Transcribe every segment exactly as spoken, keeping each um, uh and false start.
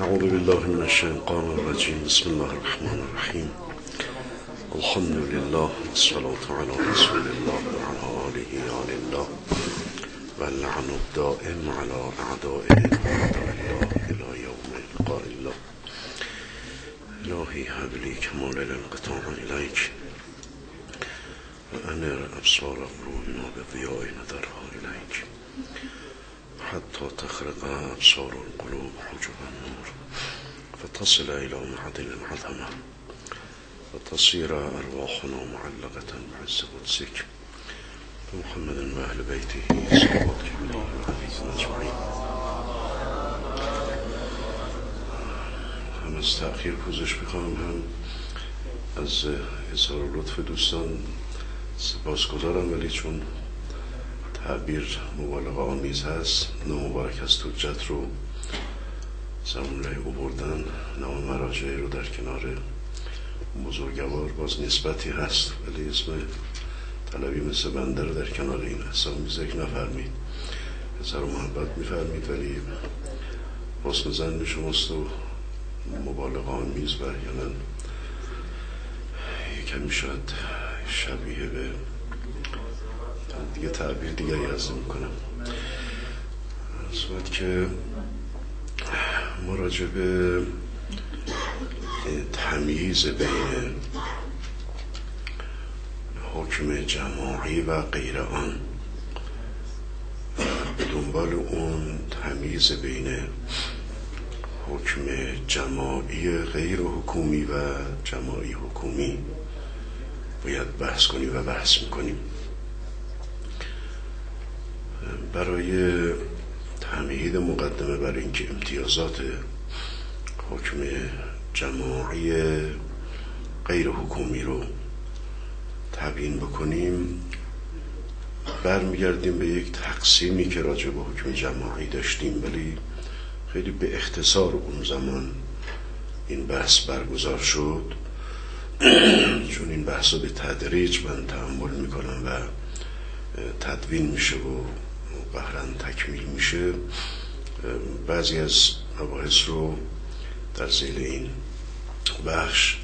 اعوذ بالله من الشیطان الرجیم. بسم الله الرحمن الرحیم. الحمد لله والصلاة علی رسول الله وعلى آله آل الله واللعن الدائم على اعدائه اعداء الله الى یوم لقاء الله. الهی هب لی کمال الانقطاع الیک و انر ابصار قلوبنا بضیاء نظرها الیک حتی تخرق ابصار القلوب حجب النور فتصل الى معدن العظمه وتصير ارواحنا معلقه بعز قدسك بمحمد و اهل بیته صلواتك بالله العظیم اجمعین. هم از تأخیر پوزش میخوام، هم از اظهار لطف دوستان سپاسگزارم، ولی چون تعبیر مبالغه آمیز هست، نام مبارک از حجت رو زمون لحی بردن، نام مراجعه رو در کنار بزرگوار باز نسبتی هست، ولی اسم طلبی مثل بنده رو در کنار این حساب ذکر نفرمید. اظهار محبت میفرمید ولی حسن زن شماست و مبالغه آمیز و احیانا کمی شاید شبیه به دیگه تعبیر دیگری از میکنم. صورت که ما راجع به تمییز بین حکم جماعی و غیر آن به دنبال اون تمییز بین حکم جماعی غیر حکومی و جماعی حکومی باید بحث کنیم و بحث میکنیم. برای تمهید مقدمه برای اینکه امتیازات حکم جماعی غیر حکومی رو تبیین بکنیم، برمیگردیم به یک تقسیمی که راجع به حکم جماعی داشتیم، ولی خیلی به اختصار اون زمان این بحث برگزار شد. چون این بحث رو به تدریج من تأمل میکنم و تدوین میشه و قهرن تکمیل میشه، بعضی از مباحث رو در ذیل این بخش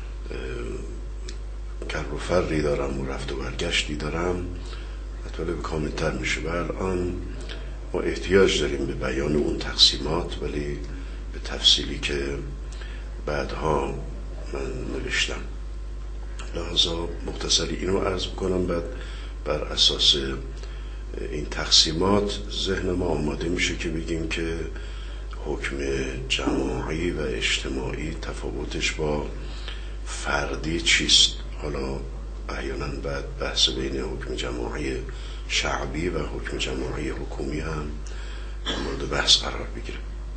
کر و فری دارم و رفت و برگشتی دارم، مطالب کاملتر میشه و الان ما احتیاج داریم به بیان اون تقسیمات، ولی به تفصیلی که بعدها من نوشتم. لحظا مختصری اینو عرض بکنم، بعد بر اساس این تقسیمات ذهن ما آماده میشه که بگیم که حکم جماعی و اجتماعی تفاوتش با فردی چیست. حالا احیانا بعد بحث بین حکم جماعی شعبی و حکم جماعی حکومی هم مورد بحث قرار بگیره.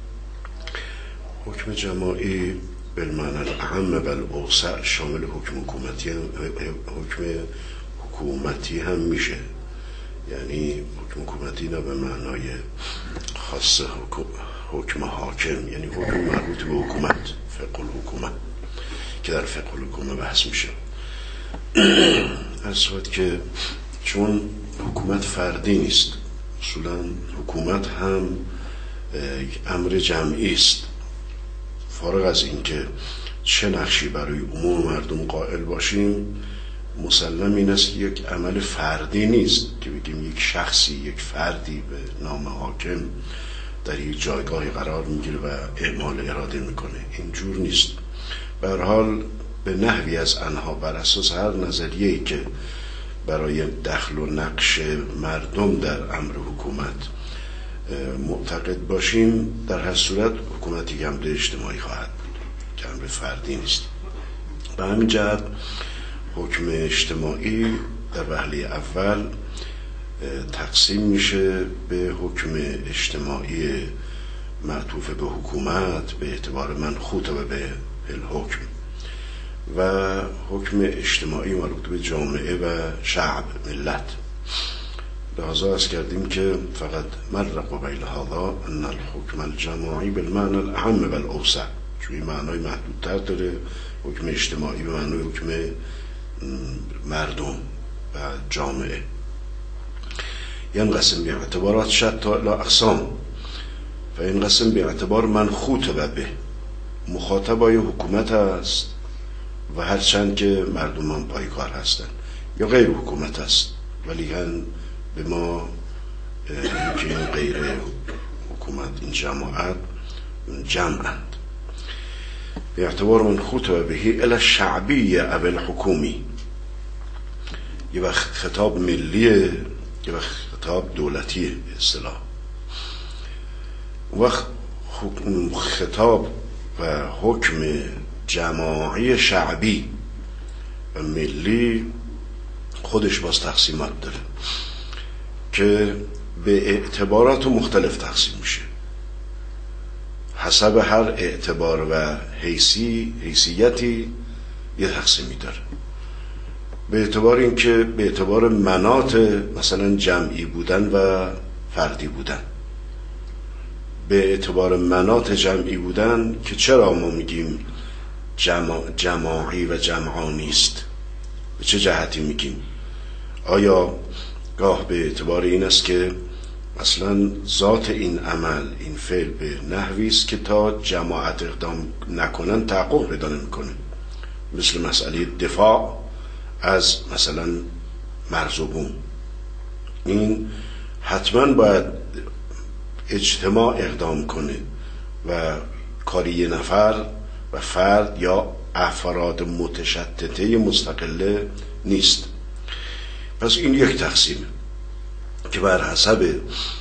حکم جماعی بالمعنی الاعم و الاوسع شامل حکم حکومتی هم حکم حکومتی هم میشه، یعنی حکم حکومتی نه به معنای خاص حکم حاکم، یعنی حکم مربوط به حکومت، فقه الحکومت که در فقه الحکومت بحث میشه. از صورت که چون حکومت فردی نیست، اصولا حکومت هم یک امر جمعی است، فارغ از این که چه نقشی برای عموم مردم قائل باشیم، مسلم این است که یک عمل فردی نیست که بگیم یک شخصی، یک فردی به نام حاکم در یک جایگاهی قرار میگیره و اعمال اراده میکنه. اینجور نیست. به هر حال به نحوی از انها بر اساس هر نظریه‌ای که برای دخل و نقش مردم در امر حکومت معتقد باشیم، در هر صورت حکومتی که امر اجتماعی خواهد بود که امر فردی نیست. به همین جهت حکم اجتماعی در وهله اول تقسیم میشه به حکم اجتماعی معطوف به حکومت به اعتبار منخوط و به الحکم، و حکم اجتماعی مربوط به جامعه و شعب، ملت. لحظه از کردیم که فقط مرق بیل هذا ان الحکم الجماعی بالمعنی الاعم و الاوسع، چون این معنای محدودتر داره. حکم اجتماعی به معنای حکم مردم و جامعه. ینقسم به اعتبارات شتى الی اقسام، فینقسم به اعتبار من خاطب به، مخاطبای حکومت است و هرچند که مردمان پایکار هستند یا غیر حکومت است، ولی هم به ما که این غیر حکومت، این جماعت جمعند. به اعتبار من خاطب بهی الی شعبی او الحکومی، یه وقت خطاب ملیه، یه وقت خطاب دولتیه به اصطلاح. وقت خطاب و حکم جماعی شعبی و ملی خودش باز تقسیمات داره که به اعتبارات مختلف تقسیم میشه، حسب هر اعتبار و حیثی حیثیتی یه تقسیمی داره. به اعتبار اینکه به اعتبار مناط مثلا جمعی بودن و فردی بودن، به اعتبار مناط جمعی بودن که چرا ما میگیم جمع جماعی و جمعانی است، به چه جهتی میگیم؟ آیا گاه به اعتبار این است که اصلا ذات این عمل، این فعل به نحوی است که تا جماعت اقدام نکنن تحقق پیدا نمیکنه، مثل مسئله دفاع از مثلا مرز و بوم. این حتما باید اجتماع اقدام کنه و کاری یه نفر و فرد یا افراد متشتته مستقله نیست. پس این یک تقسیمه که بر حسب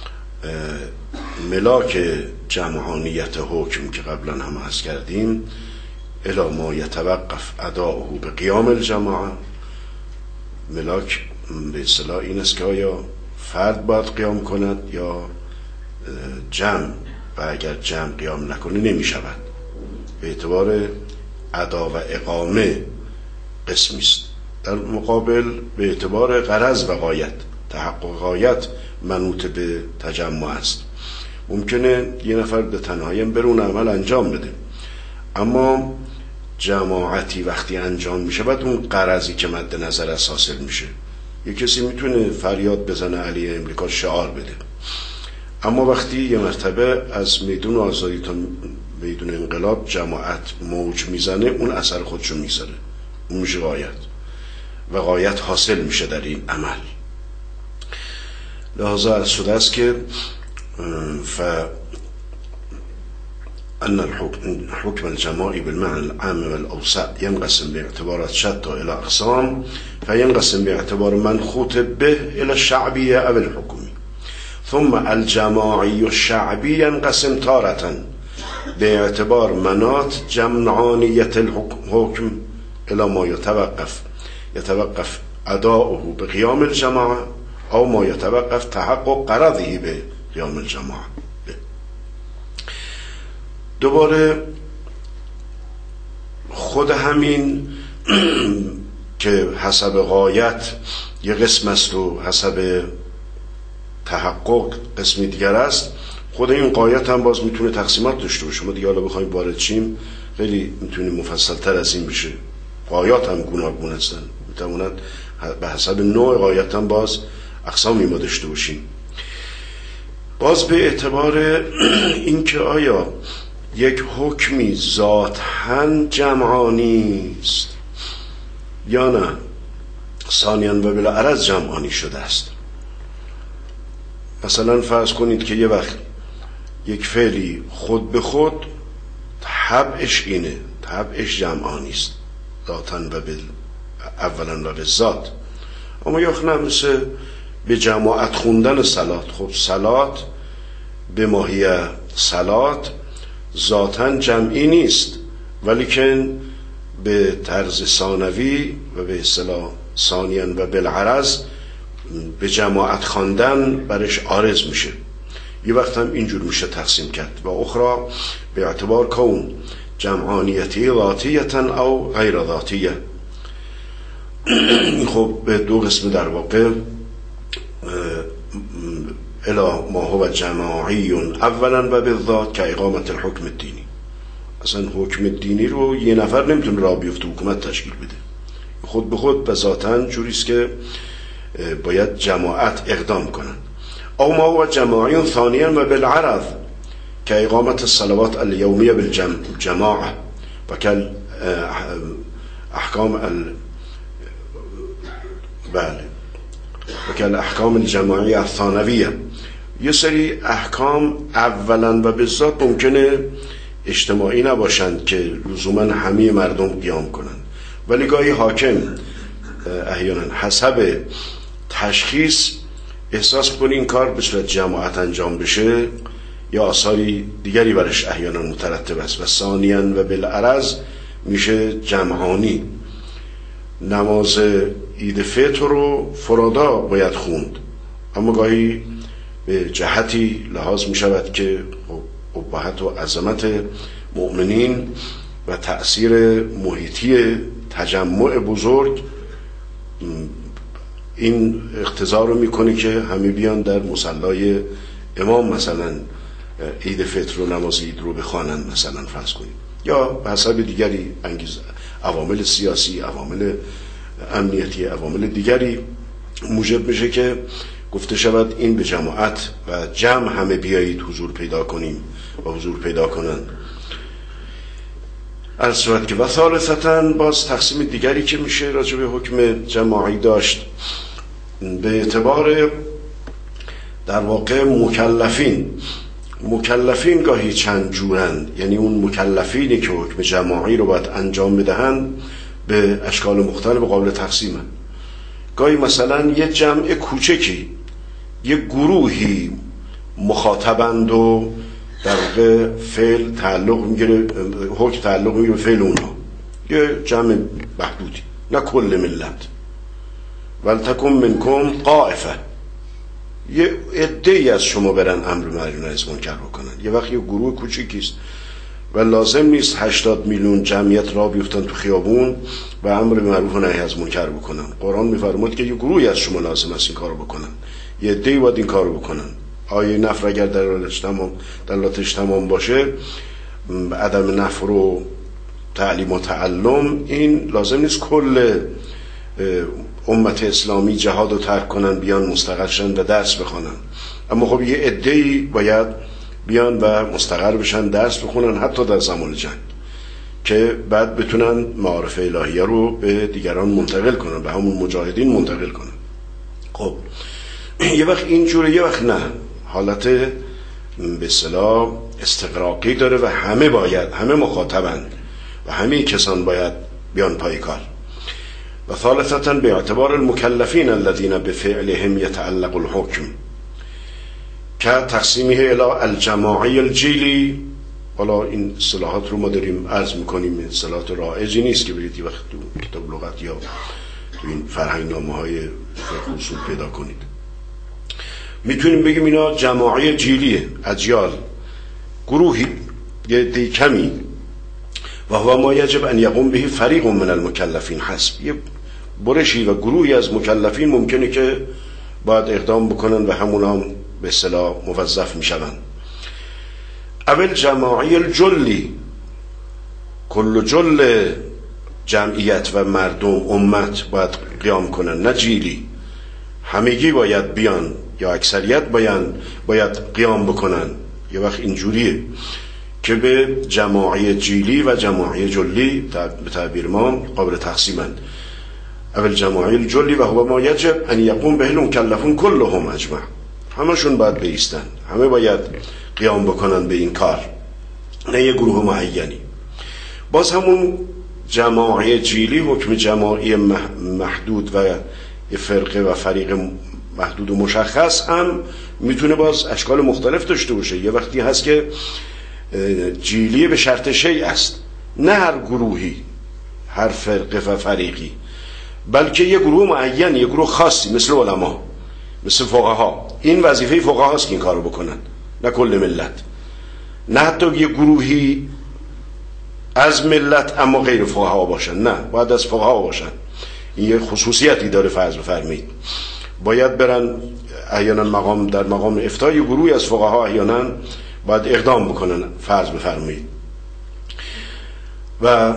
ملاک جمعانیت حکم که قبلا هم عرض کردیم، الی ما یتوقف اداؤه به قیام الجماعه، ملاک به اصطلاح این است که آیا فرد باید قیام کند یا جمع، و اگر جمع قیام نکنه نمی شود. به اعتبار ادا و اقامه قسمی است. در مقابل به اعتبار غرض و غایت، تحقق غایت منوط به تجمع است. ممکنه یه نفر به تنهایی برون عمل انجام بده، اما جماعتی وقتی انجام میشه بعد اون غرضی که مد نظر است حاصل میشه. یه کسی میتونه فریاد بزنه علیه امریکا شعار بده، اما وقتی یه مرتبه از میدون آزادی تا میدون انقلاب جماعت موج میزنه، اون اثر خودشو میذاره، اون میشه غایت و غایت حاصل میشه در این عمل. لحاظا از شده است که ف أن الحكم الجماعي بالمعنى العام والأوسع ينقسم باعتبارات شتى إلى أقسام، فينقسم باعتبار من خاطب به إلى الشعبية أو الحكومي، ثم الجماعي الشعبي ينقسم تارة باعتبار مناط جمعانية الحكم إلى ما يتوقف يتوقف أداؤه بقيام الجماعة أو ما يتوقف تحقق غرضه بقيام الجماعة. دوباره خود همین که حسب غایت یه قسم است و حسب تحقق قسمی دیگر است، خود این غایت هم باز میتونه تقسیمات داشته باشه. ما دیگه حالا بخوایم وارد شیم خیلی میتونه مفصل تر از این بشه. غایات هم گوناگون هستن، میتواند به حسب نوع غایت هم باز اقسامی ما داشته باشیم. باز به اعتبار این که آیا یک حکمی ذاتاً جمعانی است یا نه ثانیاً و بالعرض جمعانی شده است. مثلا فرض کنید که یه وقت یک فعلی خود به خود طبعش اینه، طبعش جمعانی است ذاتاً و بال اولاً و بالذات، اما یا نه مثل به جماعت خوندن صلات. خب صلات به ماهیه صلات ذاتاً جمعی نیست، ولیکن به طرز ثانوی و به اصطلاح ثانیاً و بالعرض به جماعت خواندن برش عارض میشه. یه وقت هم اینجور میشه تقسیم کرد. و اخرى به اعتبار کون جمعانیتی ذاتیتا او غیر ذاتیه. خب به دو قسم در واقع الا ما هو جماعی اولا و بالذات که اقامت الحکم الدینی. اصلا حکم دینی رو یه نفر نمیتونه راه بیفته حکومت تشکیل بده، خود به خود به ذاتاً جوریست که باید جماعت اقدام کنن. او ما هو جماعی ثانیا و بالعرض که اقامت الصلوات الیومیه بالجماعه و که احکام ال... بله و که الاحکام الجماعی الثانویه. یه سری احکام اولا و به ذات ممکنه اجتماعی نباشند که لزوما همه مردم قیام کنند، ولی گاهی حاکم احیانا حسب تشخیص احساس کنه این کار به صورت جماعت انجام بشه یا آثاری دیگری برش احیانا مترتب است و ثانیاً و بالعرض میشه جمعانی. نماز عید فطر رو فرادا باید خوند، اما گاهی به جهتی لحاظ می شود که ابهت و عظمت مؤمنین و تأثیر محیطی تجمع بزرگ این اقتضا رو میکنه که همه بیان در مصلای امام مثلا عید فطر و نماز عید رو بخوانند مثلا فرض کنیم، یا به حسب دیگری انگیز عوامل سیاسی، عوامل امنیتی، عوامل دیگری موجب میشه که گفته شود این به جماعت و جمع همه بیایید حضور پیدا کنیم و حضور پیدا کنن. از صورت که و ثالثتاً باز تقسیم دیگری که میشه راجع به حکم جماعی داشت به اعتبار در واقع مکلفین. مکلفین گاهی چند جورند، یعنی اون مکلفینی که حکم جماعی رو باید انجام بدهند به اشکال مختلف قابل تقسیمن. گاهی مثلا یه جمع کوچکی، یه گروهی مخاطبند و در واقع فعل تعلق میگیره، حکم تعلق میگیره به فعل اونها، یه جمع محدودی، نه کل ملت. ولتکن منکم طائفه، یه عده‌ای از شما برن امر معروف و نهی از منکر بکنن. یه وقت یه گروه کوچیکی است و لازم نیست هشتاد میلیون جمعیت را بیفتن تو خیابون و امر معروف و نهی از منکر بکنن. قرآن میفرماید که یه گروهی از شما لازم است این کارو بکنن، یه عده‌ای باید این کارو بکنن. آیه نفر اگر دلالتش تمام دلالتش تمام باشه، عدم نفر و تعلیم و تعلم، این لازم نیست کل امت اسلامی جهاد رو ترک کنن بیان مستقر شن و درس بخونن، اما خب یه عده‌ای باید بیان و مستقر بشن درس بخونن حتی در زمان جنگ، که بعد بتونن معارف الهیه رو به دیگران منتقل کنن، به همون مجاهدین منتقل کنن. خب یه وقت اینجوره، یه وقت نه، حالت به اصطلاح استغراقی داره و همه باید، همه مخاطبن و همه کسان باید بیان پای کار. و ثالثاً به اعتبار المکلفین الذین بفعلهم یتعلق الحکم، که تقسیمه الی الجماعی الجیلی. حالا این اصطلاحات رو ما داریم عرض میکنیم، این اصطلاحات رایجی نیست که برید یه وقت تو کتاب لغت یا تو این فرهنگنامه‌های فقه اصول پیدا کنید. میتونیم بگیم اینا جماعی جیلیه، اجیال، گروهی، یه دی کمی. و هو ما یجب ان یقوم به فریق من المکلفین حسب، یه برشی و گروهی از مکلفین ممکنه که باید اقدام بکنن و همون هم به اصطلاح موظف میشون. اول جماعی الجلی، کل جل جمعیت و مردم امت باید قیام کنن، نه جیلی همگی باید بیان یا اکثریت باید باید قیام بکنن. یه وقت اینجوریه که به جماعی جیلی و جماعی جلی به تعبیر ما قابل تقسیمند. اول جماعی الجلی و هو ما یجب ان یقوم به المکلفون کلهم اجمع، همشون باید بیستن، همه باید قیام بکنن به این کار، نه یه گروه معینی. باز همون جماعی جیلی حکم جماعی محدود و یه فرقه و فریق محدود و مشخص هم میتونه باز اشکال مختلف داشته باشه. یه وقتی هست که جیلی به شرط شیء است، نه هر گروهی، هر فرقه و فریقی، بلکه یه گروه معین، یه گروه خاصی، مثل علما، مثل فقها. این وظیفه فقها هست که این کارو بکنن، نه کل ملت، نه حتی یه گروهی از ملت اما غیر فقها باشن، نه، باید از فقها باشن. این یه خصوصیتی داره. فرض بفرمایید باید برن احیانا مقام در مقام افتاء یه گروهی از فقها احیانا باید اقدام بکنن، فرض بفرمایید. و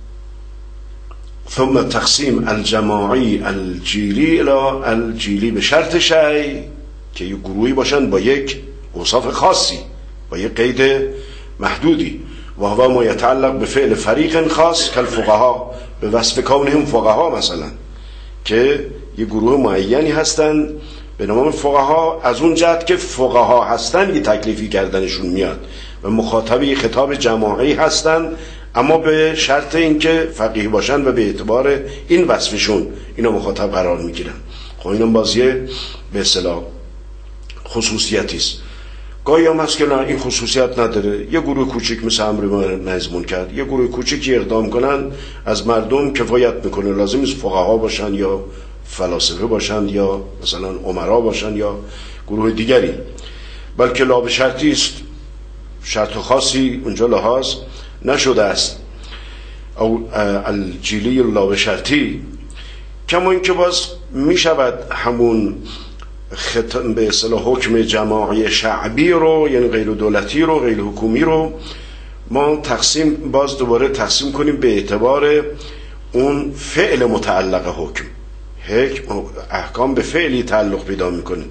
ثم تقسیم الجماعی الجیلی الى الجیلی به شرط شیء، که یه گروهی باشن با یک اوصاف خاصی، با یه قید محدودی. و هو ما یتعلق به فعل فریق خاص کالفقها، به وصف کونهم فقها مثلا، که یه گروه معینی هستن به نام فقها، از اون جهت که فقها هستن یه تکلیفی کردنشون میاد و مخاطبی خطاب جماعی هستن، اما به شرط اینکه فقیه باشن و به اعتبار این وصفشون اینا مخاطب قرار میگیرن. خب اینم بازیه به اصطلاح خصوصیتی است. گاهی هم هست که نه این خصوصیت نداره، یه گروه کوچیک مثل امر نهی کرد، یه گروه کوچیکی اقدام کنن از مردم کفایت میکنه، لازم نیست فقها باشن یا فلاسفه باشن یا مثلا امرا باشن یا گروه دیگری، بلکه لا به شرطی است، شرط خاصی اونجا لحاظ نشده است، او الجیلی لا به شرطی. کما اینکه باز میشود همون ختم به اصطلاح حکم جماعی شعبی رو، یعنی غیر دولتی رو، غیر حکومی رو ما تقسیم باز دوباره تقسیم کنیم به اعتبار اون فعل متعلق حکم. حکم احکام به فعلی تعلق پیدا میکنه،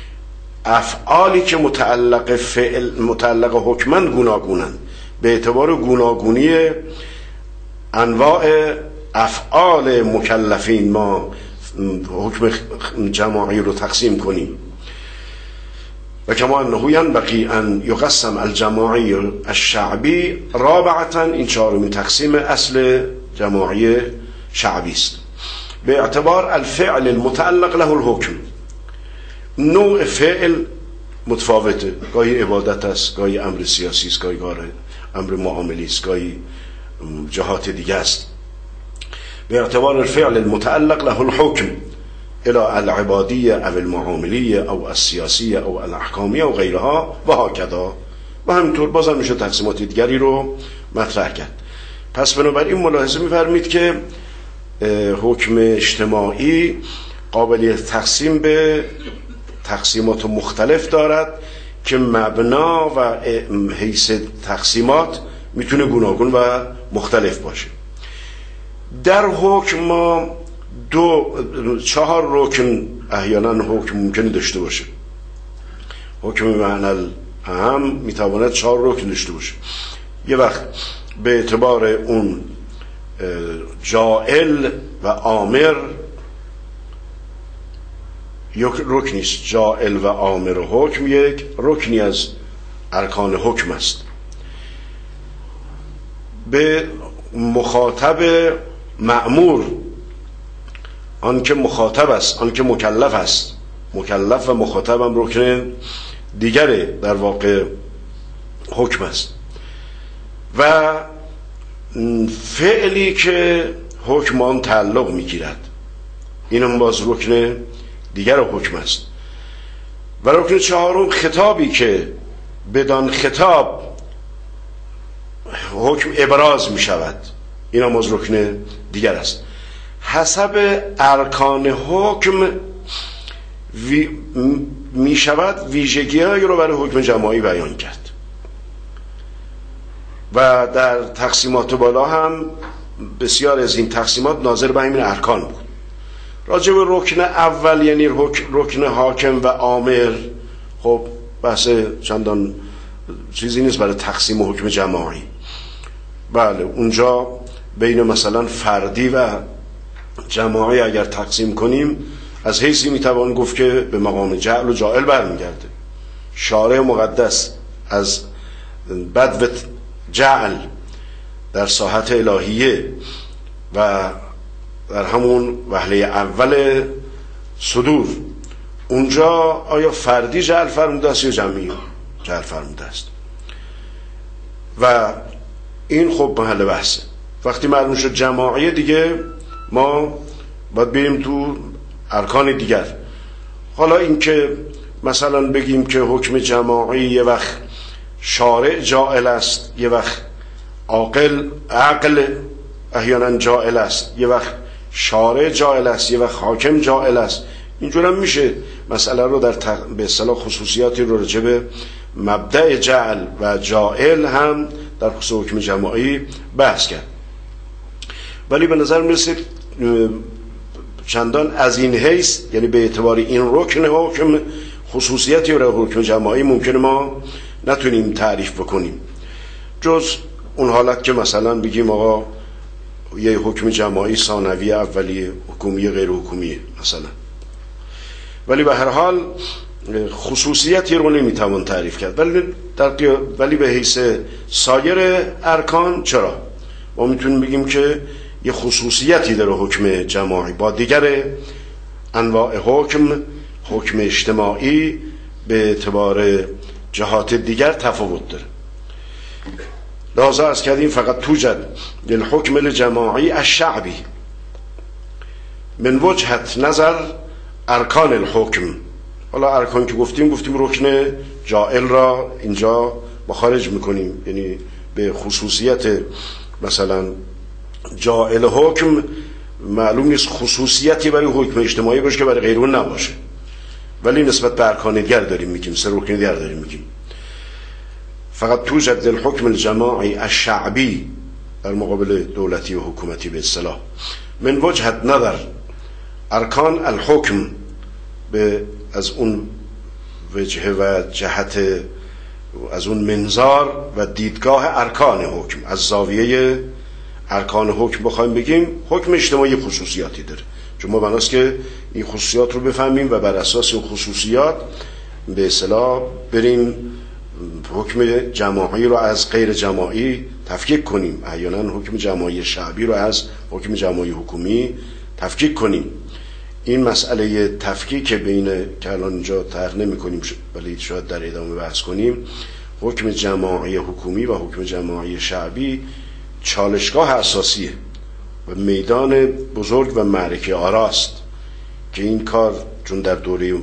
افعالی که متعلق فعل متعلق حکمن گوناگونن به اعتبار گوناگونی انواع افعال مکلفین ما حکم جماعی رو تقسیم کنیم. و کما انه ینبغی ان یقسم الجماعی الشعبی رابعتا، این چهارمین تقسیم اصل جماعی شعبی است، به اعتبار الفعل المتعلق له الحکم. نوع فعل متفاوته، گاهی عبادت است، گاهی امر سیاسی است، گاهی امر معاملی است، گاهی جهات دیگه است. به اعتبار الفعل المتعلق له الحكم الى العبادية او المعاملية او السياسية او الاحكامية و غیرها و هكذا. و همینطور بازم میشه تقسیمات دیگری رو مطرح کرد. پس بنابراین ملاحظه می‌فرمایید که حکم اجتماعی قابلیت تقسیم به تقسیمات مختلف دارد که مبنا و حیث تقسیمات میتونه گوناگون و مختلف باشه. در حکم ما دو چهار رکن احیانا حکم ممکنه داشته باشه. حکم معنی اهم میتواند چهار رکن داشته باشه. یه وقت به اعتبار اون جائل و آمر یک رکنیست، جائل و آمر و حکم یک رکنی از ارکان حکم است. به مخاطب مأمور، آن که مخاطب است، آن که مکلف است، مکلف و مخاطب هم رکن دیگره در واقع حکم است. و فعلی که حکم آن تعلق میگیرد این هم باز رکن دیگر حکم است. و رکن چهارم خطابی که بدان خطاب حکم ابراز می شود، این هم از رکن دیگر است. حسب ارکان حکم وی می شود ویژگی هایی رو برای حکم جماعی بیان کرد. و در تقسیمات بالا هم بسیار از این تقسیمات ناظر به همین ارکان بود. راجع به رکن اول یعنی رکن حاکم و آمر، خب بحث چندان چیزی نیست برای تقسیم حکم جماعی. بله اونجا بین مثلا فردی و جماعی اگر تقسیم کنیم از حیثی میتوان گفت که به مقام جعل و جائل برمیگرده. شارع مقدس از بدو جعل در ساحت الهیه و در همون وهله اول صدور اونجا آیا فردی جعل فرموده است یا جمعی جعل فرموده است؟ و این خب محل بحثه. وقتی معلوم شد جماعی دیگه ما باید بریم تو ارکان دیگر. حالا این که مثلا بگیم که حکم جماعی یه وقت شارع جائل است، یه وقت عاقل عقل احیانا جائل است، یه وقت شارع جائل است، یه وقت حاکم جائل است، اینجور هم میشه مسئله رو در تق... به اصطلاح خصوصیاتی رو راجع به مبدأ جعل و جائل هم در خصوص حکم جماعی بحث کرد. ولی به نظر میرسید چندان از این حیث، یعنی به اعتبار این رکن حکم خصوصیتی رو حکم جماعی ممکنه ما نتونیم تعریف بکنیم، جز اون حالت که مثلا بگیم آقا یه حکم جماعی ثانوی اولی حکومی غیر حکومی مثلا. ولی به هر حال خصوصیتی رو نمیتوان تعریف کرد. ولی در ولی به حیث سایر ارکان چرا ما میتونیم بگیم که یه خصوصیتی داره حکم جماعی با دیگر انواع حکم، حکم اجتماعی به اعتبار جهات دیگر تفاوت داره. لازم از کردیم فقط توجد للحکم الجماعی الشعبی من وجهت نظر ارکان الحکم. حالا ارکان که گفتیم گفتیم رکن جائل را اینجا مخارج میکنیم، یعنی به خصوصیت مثلا جائل حکم معلوم نیست خصوصیتی برای حکم اجتماعی باشه که برای غیرون نباشه، ولی نسبت به ارکان دیگر داریم میگیم، سه رکن دیگر داریم میگیم. فقط توجد الحکم الجماعی الشعبی در مقابل دولتی و حکومتی به اصطلاح من وجهت نظر ارکان الحکم، به از اون وجهه و جهت از اون منظار و دیدگاه ارکان حکم، از زاویه ارکان حکم بخوایم بگیم حکم اجتماعی خصوصیاتی داره، چون ما بناست که این خصوصیات رو بفهمیم و بر اساس این خصوصیات به اصطلاح بریم حکم جماعی رو از غیر جماعی تفکیک کنیم، احیانا حکم جماعی شعبی رو از حکم جماعی حکومی تفکیک کنیم. این مسئله تفکیک بین که الان اینجا طرح نمی کنیم ولی شاید در ادامه بحث کنیم، حکم جماعی حکومی و حکم جماعی شعبی چالشگاه اساسیه و میدان بزرگ و معرکه آراست که این کار چون در دوره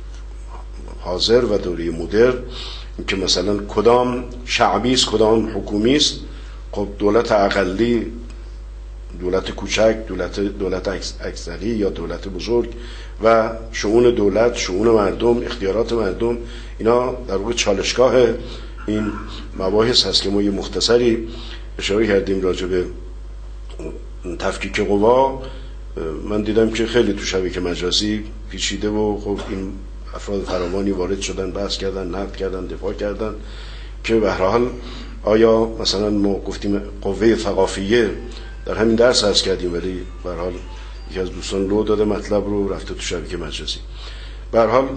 حاضر و دوره مدرن که مثلا کدام شعبی است کدام حکومی است، خب دولت اقلی، دولت کوچک، دولت دولت اکثری یا دولت بزرگ و شؤون دولت، شؤون مردم، اختیارات مردم، اینا در واقع چالشگاه این مباحث هست که ما یه مختصری اشاره کردیم راجع به تفکیک قوا. من دیدم که خیلی تو شبکه مجازی پیچیده و خب این افراد فراوانی وارد شدن، بحث کردن، نقد کردن، دفاع کردن که به هر حال آیا مثلا ما گفتیم قوه ثقافیه در همین درس عرض کردیم ولی به هر حال یکی از دوستان لو داده مطلب رو رفته تو شبکه مجازی. به هر حال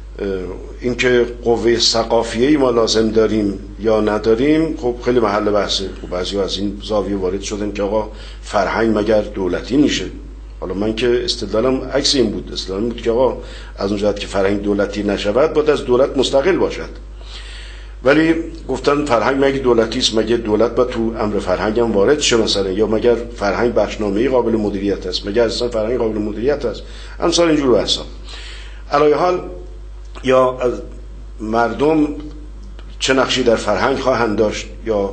اینکه قوه ثقافیه‌ای ما لازم داریم یا نداریم خب خیلی محل بحثه. خب بعضی از این زاویه وارد شدن که آقا فرهنگ مگر دولتی میشه؟ حالا من که استدلالم عکس این بود، استدلالم بود که آقا از اون جهت که فرهنگ دولتی نشود باید از دولت مستقل باشد، ولی گفتن فرهنگ مگه دولتی است؟ مگه دولت با تو امر فرهنگ هم وارد شه مثلا؟ یا مگر فرهنگ بخشنامه‌ای قابل مدیریت است؟ مگر اصلا فرهنگ قابل مدیریت است؟ امثال اینجور بحثا. علی حال یا مردم چه نقشی در فرهنگ خواهند داشت یا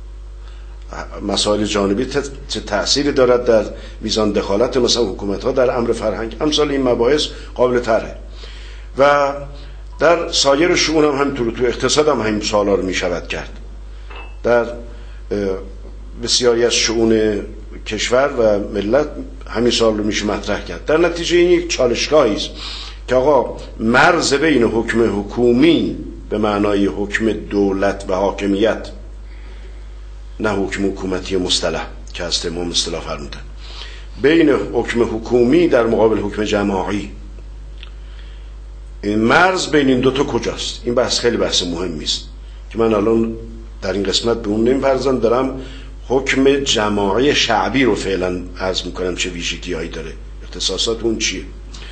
مسائل جانبی چه تأثیری دارد در میزان دخالت مثلا حکومت ها در امر فرهنگ، امثال این مباحث قابل طرحه. و در سایر شؤون هم همینطور، تو اقتصاد هم همین سوالا رو میشود کرد، در بسیاری از شؤون کشور و ملت همین سوال رو میشه مطرح کرد. در نتیجه این یک چالشگاهی است که آقا مرز بین حکم حکومی به معنای حکم دولت و حاکمیت، نه حکم حکومتی مصطلح که از امام اصطلاح فرمودن، بین حکم حکومی در مقابل حکم جماعی، این مرز بین این دوتا کجاست؟ این بحث خیلی بحث مهمی است که من الان در این قسمت به اون نمی‌پردازم، دارم حکم جماعی شعبی رو فعلا عرض میکنم چه ویژگی‌هایی داره، اختصاصات اون چیه.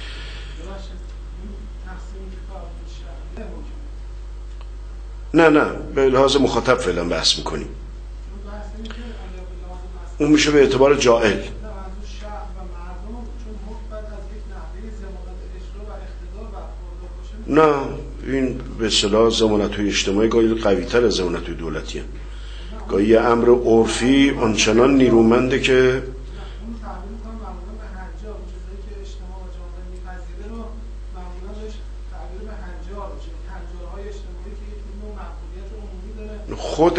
نه نه به لحاظ مخاطب فعلا بحث میکنیم، اون میشه به اعتبار جائل. نه این به اصطلاح ضمانت‌های اجتماعی گاهی قوی‌تر از ضمانت‌های دولتی هست. گاهی امر عرفی آنچنان نیرومنده که خود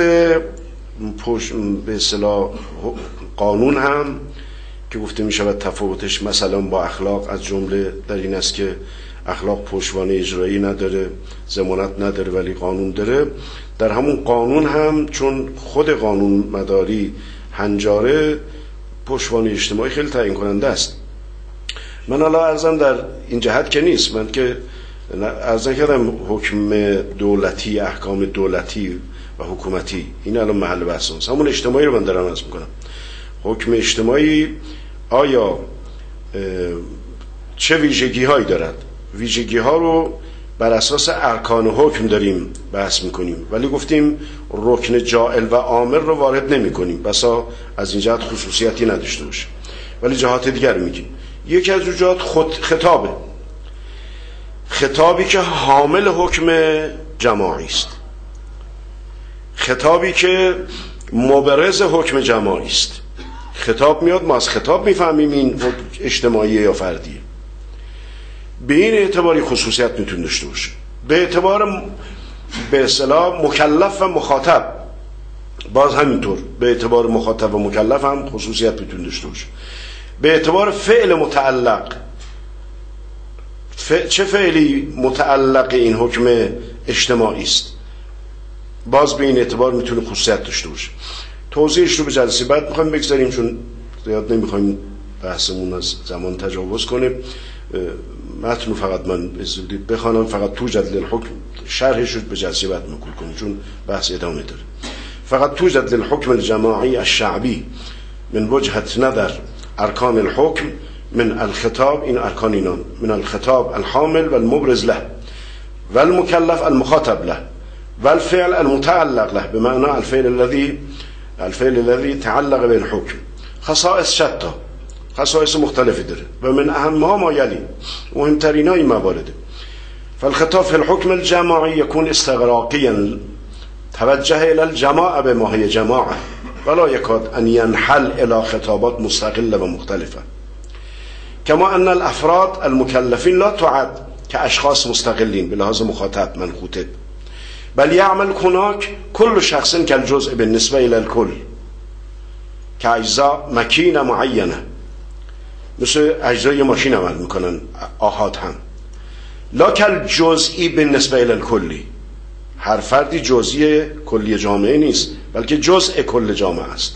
به اصطلاح قانون هم که گفته می شود تفاوتش مثلا با اخلاق از جمله در این است که اخلاق پشتوانه اجرایی نداره، ضمانت نداره، ولی قانون داره. در همون قانون هم چون خود قانون مداری هنجاره، پشتوانه اجتماعی خیلی تعیین کننده است. من حالا عرضم در این جهت که نیست، من که عرض کردم حکم دولتی، احکام دولتی و حکومتی این الان محل بحث است. همون اجتماعی رو من دارم عرض میکنم. حکم اجتماعی آیا چه ویژگی هایی دارد؟ ویژگی ها رو بر اساس ارکان حکم داریم بحث میکنیم، ولی گفتیم رکن جائل و عامل رو وارد نمی کنیم، بسا از این جهت خصوصیتی نداشته باشه، ولی جهات دیگر میگیم. یکی از جهات خود خطابه، خطابی که حامل حکم جماعی است، خطابی که مبرز حکم جماعی است. خطاب میاد، ما از خطاب میفهمیم این اجتماعی یا فردیه. به این اعتباری خصوصیت میتونه داشته باشه. به اعتبار به اصطلاح مکلف و مخاطب باز همینطور، به اعتبار مخاطب و مکلف هم خصوصیت میتونه داشته باشه. به اعتبار فعل متعلق، ف... چه فعلی متعلق این حکم اجتماعی است، باز به این اعتبار میتونه خصوصیت داشته باشه. توضیحش رو به جلسه بعد میخوایم بگذاریم، چون زیاد نمیخوایم بحثمون از زمان تجاوز کنه. متن فقط من بخوانم، فقط توجد للحکم، شرحش رو به جلسه بعد مکول کنیم چون بحث ادامه داره. فقط توجد للحکم الجماعی الشعبی من وجهة نظر ارکان الحکم من الخطاب، این ارکان اینان، من الخطاب الحامل والمبرز له والمكلف المخاطب له والفعل المتعلق له بمعنى الفعل الذي الفعل الذي تعلق بالحكم. خصائص شتى، خصائص مختلفی داره و من اهمها ما یلی، مهمترین های موارده. فالخطاب في الحكم الجماعي يكون استغراقيا توجه الى الجماعه بما هي جماعه ولا يكاد ان ينحل الى خطابات مستقله ومختلفه، كما ان الافراد المكلفين لا تعد كاشخاص مستقلين بلحاظ مخاطب من خاطب، بل يعمل هناك كل شخص كالجزء بالنسبه الى الكل كاجزاء مكينه معينه، مثل اجزای ماشین عمل میکنن آحاد هم. لا کالجزئی بالنسبه الى الکلی، هر فردی جزئی کلی جامعه نیست بلکه جزء کل جامعه است.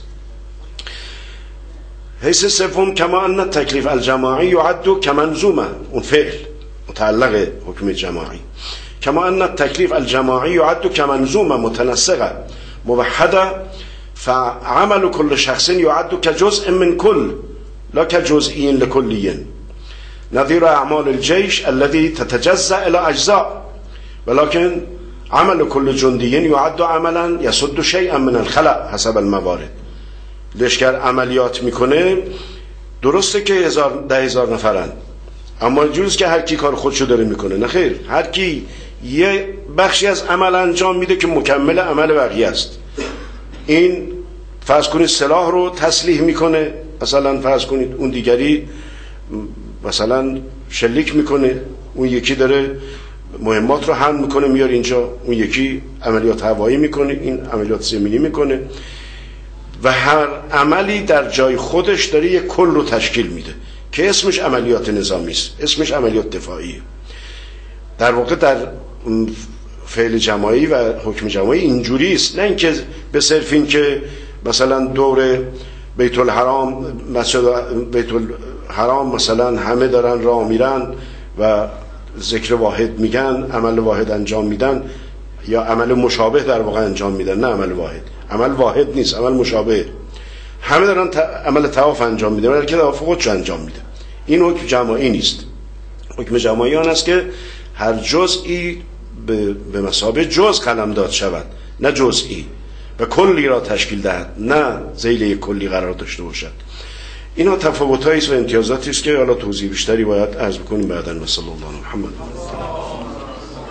حیث سوم كما ان التکلیف الجماعی يعد كمنظومه، اون فعل متعلق حکم جماعی، كما ان التکلیف الجماعی يعد كمنظومه متنسقه موحده فعمل كل شخص يعد كجزء من كل لا كجزئي لكلي، نظير اعمال الجيش الذي تتجزأ الى اجزاء، ولكن عمل كل جندي يعد عملا يسد شيئا من الخلأ حسب الموارد. لشکر عملیات میکنه، درسته که هزار ده هزار نفرن، اما جز که هر کی کار خودشو داره میکنه، نه خیر، هر کی یه بخشی از عمل انجام میده که مکمل عمل بقیه است. این فرض کنید سلاح رو تسلیح میکنه، مثلا فرض کنید اون دیگری مثلا شلیک میکنه، اون یکی داره مهمات رو حمل میکنه میاره اینجا، اون یکی عملیات هوایی میکنه، این عملیات زمینی میکنه، و هر عملی در جای خودش داره یک کل رو تشکیل میده که اسمش عملیات نظامی است، اسمش عملیات دفاعیه. در واقع در فعل جماعی و حکم جماعی اینجوری است، نه اینکه به صرف این که مثلا دور بیت الحرام، مسجد بیت الحرام مثلا همه دارن راه میرن و ذکر واحد میگن، عمل واحد انجام میدن، یا عمل مشابه در واقع انجام میدن، نه عمل واحد، عمل واحد نیست، عمل مشابه، همه دارن ت... عمل طواف انجام میدن ولی که طواف خودش انجام میده. این حکم جماعی نیست. حکم جماعی آن است که هر جزئی به, به مثابه جز قلمداد شود، نه جزئی، و کلی را تشکیل دهد، نه ذیل یک کلی قرار داشته باشد. اینا تفاوت‌هایی است و امتیازاتی است که حالا توضیح بیشتری باید عرض بکنیم بعداً. و صلی الله علی محمد.